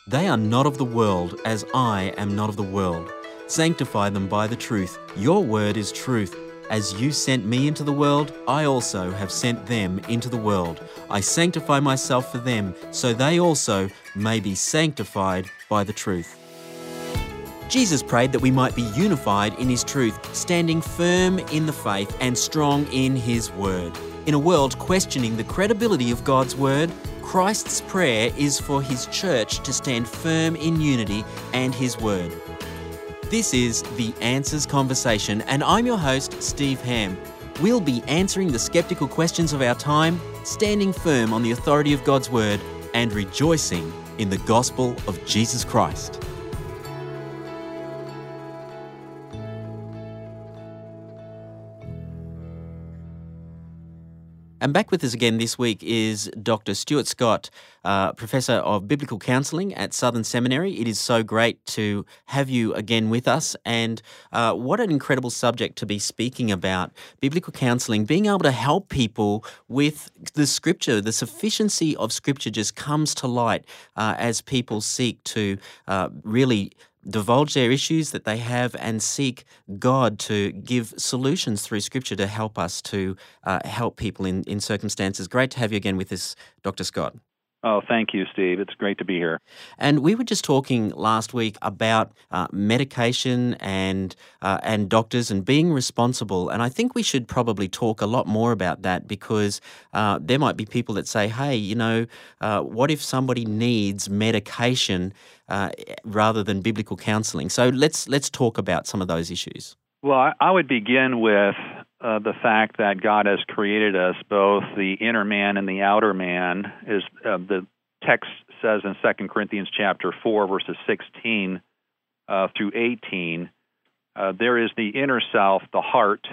They are not of the world, as I am not of the world. Sanctify them by the truth. Your word is truth. As you sent me into the world, I also have sent them into the world. I sanctify myself for them, so they also may be sanctified by the truth. Jesus prayed that we might be unified in his truth, standing firm in the faith and strong in his word. In a world questioning the credibility of God's word, Christ's prayer is for his church to stand firm in unity and his word. This is The Answers Conversation, and I'm your host, Steve Ham. We'll be answering the skeptical questions of our time, standing firm on the authority of God's word, and rejoicing in the gospel of Jesus Christ. And back with us again this week is Dr. Stuart Scott, Professor of Biblical Counselling at Southern Seminary. It is so great to have you again with us, and what an incredible subject to be speaking about, biblical counselling, being able to help people with the Scripture. The sufficiency of Scripture just comes to light as people seek to really divulge their issues that they have and seek God to give solutions through Scripture to help us to help people in circumstances. Great to have you again with us, Dr. Scott. Oh, thank you, Steve. It's great to be here. And we were just talking last week about medication and doctors and being responsible. And I think we should probably talk a lot more about that, because there might be people that say, hey, what if somebody needs medication rather than biblical counselling? So let's talk about some of those issues. Well, I would begin with the fact that God has created us, both the inner man and the outer man. Is the text says in 2 Corinthians chapter 4, verses 16 through 18, there is the inner self, the heart,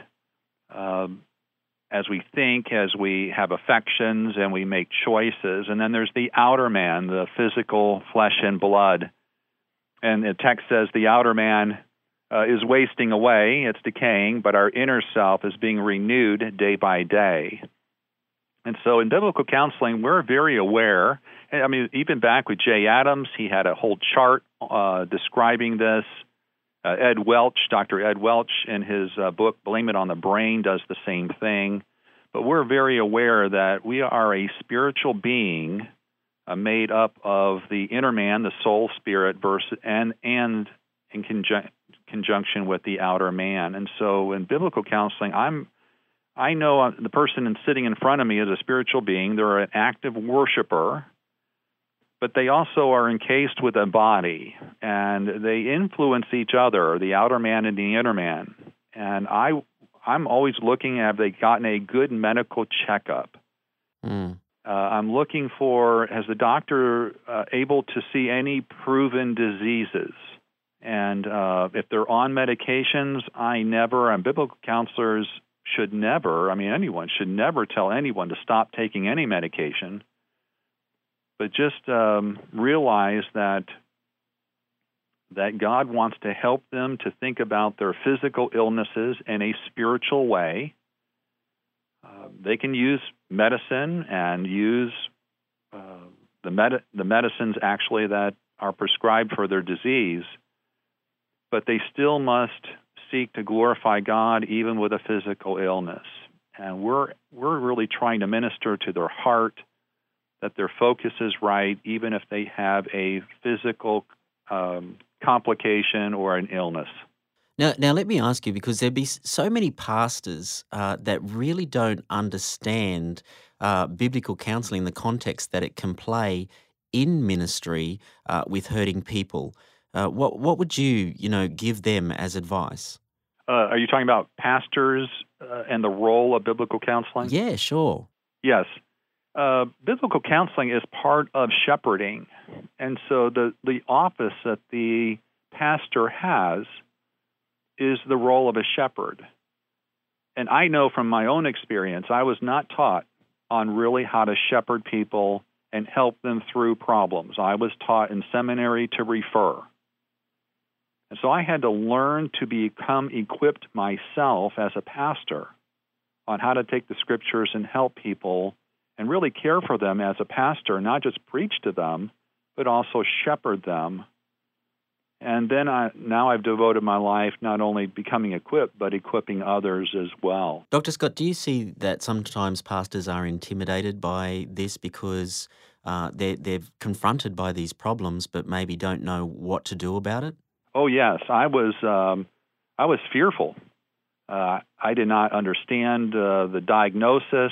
as we think, as we have affections, and we make choices. And then there's the outer man, the physical flesh and blood. And the text says the outer man is wasting away, it's decaying, but our inner self is being renewed day by day. And so in biblical counseling, we're very aware. I mean, even back with Jay Adams, he had a whole chart describing this. Dr. Ed Welch, in his book, Blame It on the Brain, does the same thing. But we're very aware that we are a spiritual being made up of the inner man, the soul, spirit, and in conjunction with the outer man. And so in biblical counseling, I know the person sitting in front of me is a spiritual being. They're an active worshiper, but they also are encased with a body, and they influence each other, the outer man and the inner man. And I'm always looking at, have they gotten a good medical checkup? I'm looking for, has the doctor able to see any proven diseases? And if they're on medications, biblical counselors should never, anyone should never tell anyone to stop taking any medication, but just realize that God wants to help them to think about their physical illnesses in a spiritual way. They can use medicine and use the medicines actually that are prescribed for their disease, but they still must seek to glorify God even with a physical illness. And we're really trying to minister to their heart, that their focus is right, even if they have a physical complication or an illness. Now, let me ask you, because there'd be so many pastors that really don't understand biblical counseling, the context that it can play in ministry with hurting people. What would you give them as advice? Are you talking about pastors and the role of biblical counseling? Yeah, sure. Yes. Biblical counseling is part of shepherding. And so the office that the pastor has is the role of a shepherd. And I know from my own experience, I was not taught on really how to shepherd people and help them through problems. I was taught in seminary to refer. And so I had to learn to become equipped myself as a pastor on how to take the Scriptures and help people and really care for them as a pastor, not just preach to them, but also shepherd them. And then now I've devoted my life not only becoming equipped, but equipping others as well. Dr. Scott, do you see that sometimes pastors are intimidated by this because they're confronted by these problems, but maybe don't know what to do about it? Oh yes, I was fearful. I did not understand the diagnosis.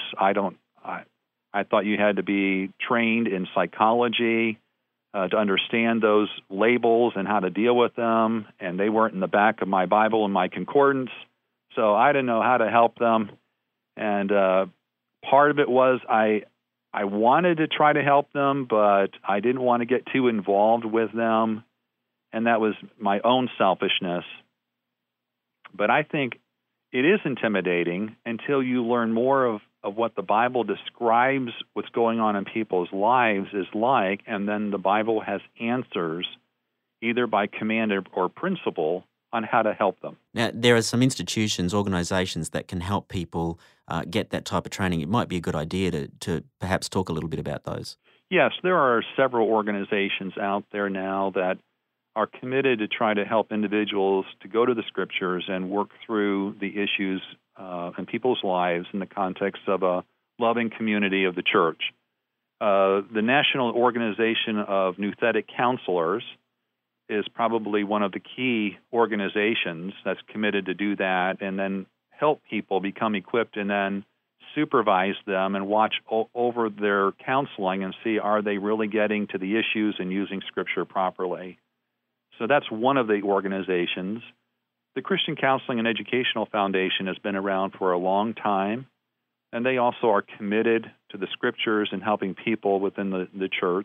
I thought you had to be trained in psychology to understand those labels and how to deal with them, and they weren't in the back of my Bible and my concordance, so I didn't know how to help them. And part of it was I wanted to try to help them, but I didn't want to get too involved with them, and that was my own selfishness. But I think it is intimidating until you learn more of what the Bible describes what's going on in people's lives is like, and then the Bible has answers, either by command or principle, on how to help them. Now, there are some institutions, organisations that can help people get that type of training. It might be a good idea to perhaps talk a little bit about those. Yes, there are several organizations out there now that are committed to try to help individuals to go to the Scriptures and work through the issues in people's lives in the context of a loving community of the church. The National Organization of Nouthetic Counselors is probably one of the key organizations that's committed to do that and then help people become equipped and then supervise them and watch over their counseling and see, are they really getting to the issues and using Scripture properly? So that's one of the organizations. The Christian Counseling and Educational Foundation has been around for a long time, and they also are committed to the Scriptures and helping people within the church.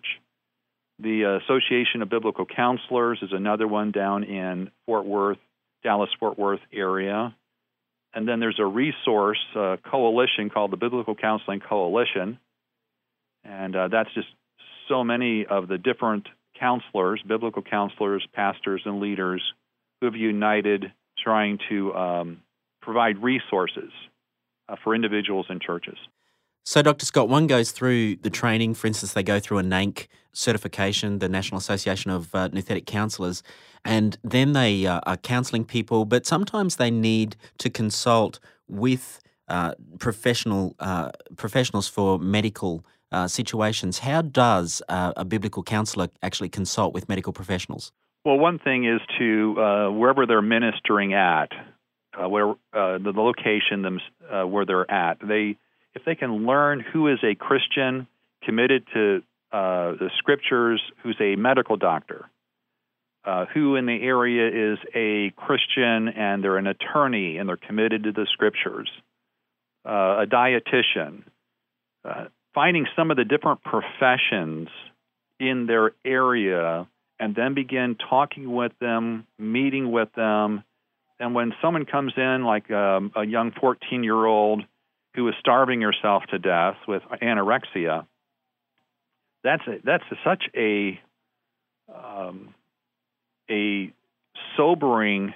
The Association of Biblical Counselors is another one down in Fort Worth, Dallas-Fort Worth area. And then there's a resource coalition called the Biblical Counseling Coalition, and that's just so many of the different counselors, biblical counselors, pastors, and leaders who have united trying to provide resources for individuals and churches. So, Dr. Scott, one goes through the training. For instance, they go through a NANC certification, the National Association of Nouthetic Counsellors, and then they are counselling people, but sometimes they need to consult with professionals for medical situations. How does a biblical counsellor actually consult with medical professionals? Well, one thing is to, wherever they're ministering at, where the location where they're at, if they can learn who is a Christian committed to the Scriptures, who's a medical doctor, who in the area is a Christian and they're an attorney and they're committed to the Scriptures, a dietitian, finding some of the different professions in their area and then begin talking with them, meeting with them. And when someone comes in, like a young 14-year-old who is starving herself to death with anorexia, that's such a sobering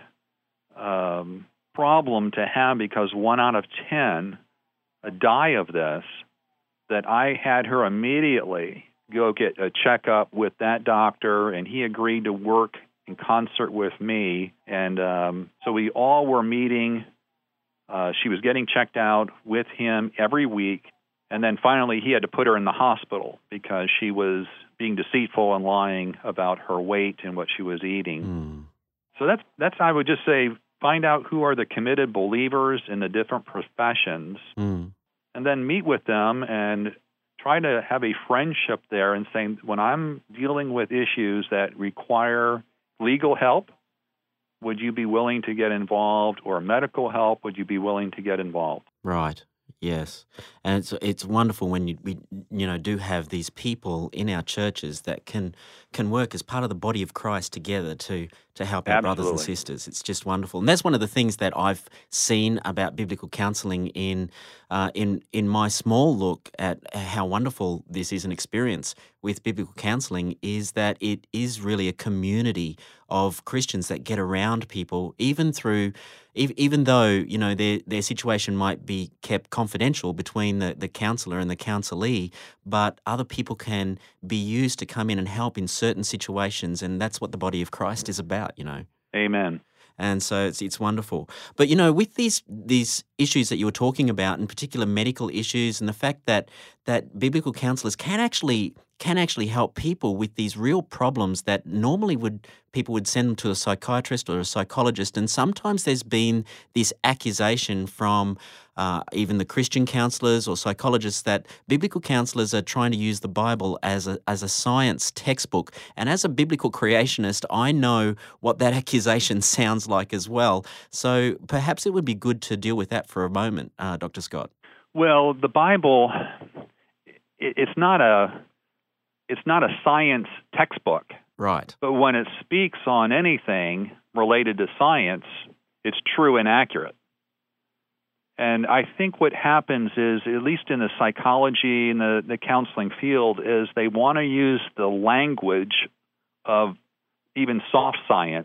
problem to have, because 1 out of 10 die of this, that I had her immediately go get a checkup with that doctor, and he agreed to work in concert with me. And so we all were meeting. She was getting checked out with him every week. And then finally he had to put her in the hospital because she was being deceitful and lying about her weight and what she was eating. So that's I would just say, find out who are the committed believers in the different professions, and then meet with them and try to have a friendship there and saying, when I'm dealing with issues that require legal help, would you be willing to get involved? Or medical help, would you be willing to get involved? Right. Yes, and it's wonderful when we do have these people in our churches that can work as part of the body of Christ together to help our brothers and sisters. It's just wonderful, and that's one of the things that I've seen about biblical counselling in my small look at how wonderful this is an experience. with biblical counseling is that it is really a community of Christians that get around people, even though, you know, their situation might be kept confidential between the counselor and the counselee, but other people can be used to come in and help in certain situations, and that's what the body of Christ is about, you know. Amen. And so it's wonderful. But, you know, with these issues that you were talking about, in particular medical issues, and the fact that biblical counselors can actually help people with these real problems that normally people would send them to a psychiatrist or a psychologist. And sometimes there's been this accusation from even the Christian counselors or psychologists that biblical counselors are trying to use the Bible as a science textbook. And as a biblical creationist, I know what that accusation sounds like as well. So perhaps it would be good to deal with that for a moment, Dr. Scott. Well, the Bible, it's not a science textbook. Right. But when it speaks on anything related to science, it's true and accurate. And I think what happens is, at least in the psychology and the counseling field, is they want to use the language of even soft science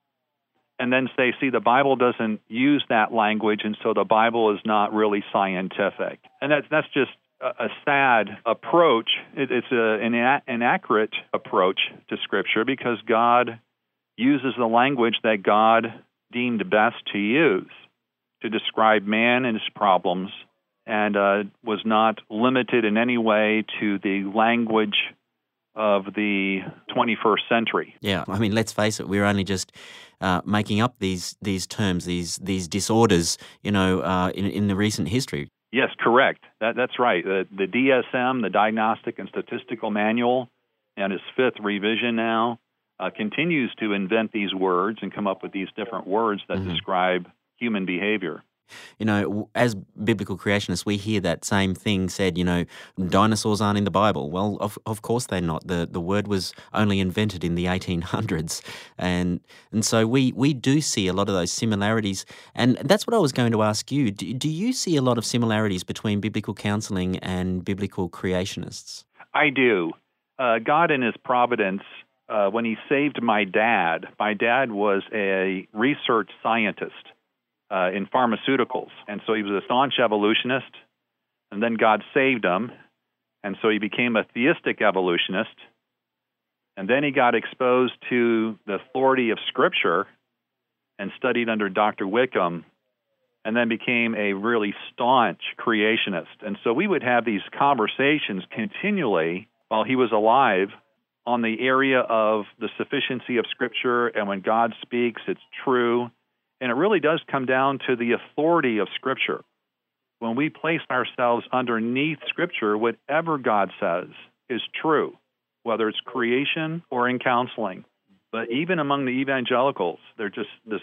and then say, see, the Bible doesn't use that language, and so the Bible is not really scientific. And that's just a sad approach. It's an inaccurate approach to Scripture, because God uses the language that God deemed best to use to describe man and his problems, and was not limited in any way to the language of the 21st century. Yeah, I mean, let's face it, we're only just making up these terms, these disorders, you know, in the recent history. Yes, correct. That's right. The DSM, the Diagnostic and Statistical Manual, and its 5th revision now, continues to invent these words and come up with these different words that describe human behavior. You know, as biblical creationists, we hear that same thing said, you know, dinosaurs aren't in the Bible. Well, of course they're not. The word was only invented in the 1800s. And so we do see a lot of those similarities. And that's what I was going to ask you. Do you see a lot of similarities between biblical counseling and biblical creationists? I do. God in his providence, when he saved my dad was a research scientist in pharmaceuticals. And so he was a staunch evolutionist, and then God saved him, and so he became a theistic evolutionist. And then he got exposed to the authority of Scripture and studied under Dr. Wickham, and then became a really staunch creationist. And so we would have these conversations continually while he was alive on the area of the sufficiency of Scripture, and when God speaks, it's true. And it really does come down to the authority of Scripture. When we place ourselves underneath Scripture, whatever God says is true, whether it's creation or in counseling. But even among the evangelicals, there's just this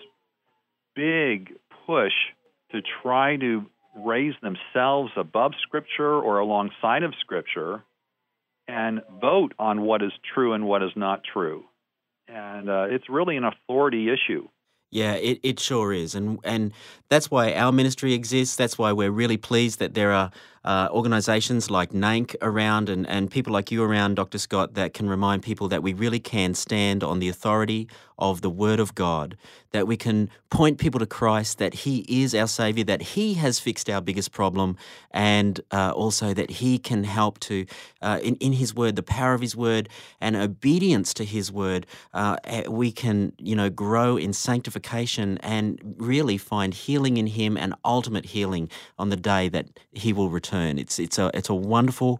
big push to try to raise themselves above Scripture or alongside of Scripture and vote on what is true and what is not true. And it's really an authority issue. Yeah, it sure is. And that's why our ministry exists. That's why we're really pleased that there are organizations like NANC around and people like you around, Dr. Scott, that can remind people that we really can stand on the authority of the Word of God, that we can point people to Christ, that He is our Savior, that He has fixed our biggest problem, and also that He can help to, in His Word, the power of His Word and obedience to His Word, we can, you know, grow in sanctification and really find healing in Him and ultimate healing on the day that He will return. It's a wonderful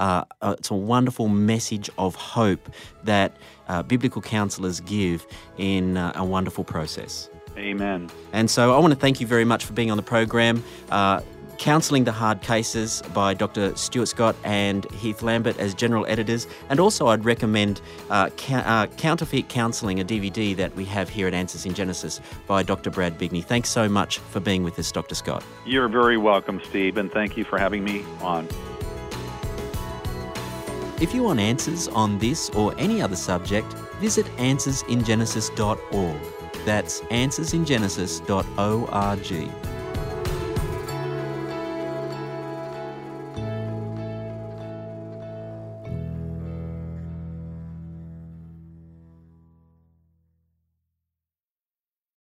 message of hope that biblical counselors give in a wonderful process. Amen. And so I want to thank you very much for being on the program. Counselling the Hard Cases by Dr. Stuart Scott and Heath Lambert as general editors. And also I'd recommend Counterfeit Counselling, a DVD that we have here at Answers in Genesis by Dr. Brad Bigney. Thanks so much for being with us, Dr. Scott. You're very welcome, Steve, and thank you for having me on. If you want answers on this or any other subject, visit answersingenesis.org. That's answersingenesis.org.